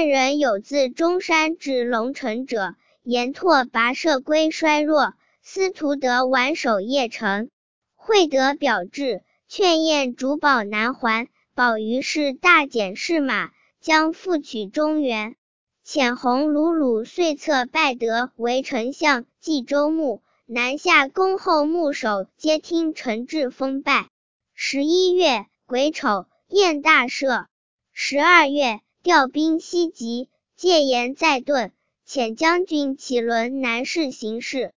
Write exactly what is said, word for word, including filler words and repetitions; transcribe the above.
燕人有自中山至龙城者，言拓跋涉归衰弱，司徒德挽守邺城。惠德表至，劝燕主保南还，保于是大减士马，将复取中原。遣鸿胪鲁遂策拜德为丞相，冀州牧，南下恭候牧守皆听陈制封拜。十一月癸丑，燕大赦。十二月，调兵西击，戒严在顿，遣将军启伦南市行事。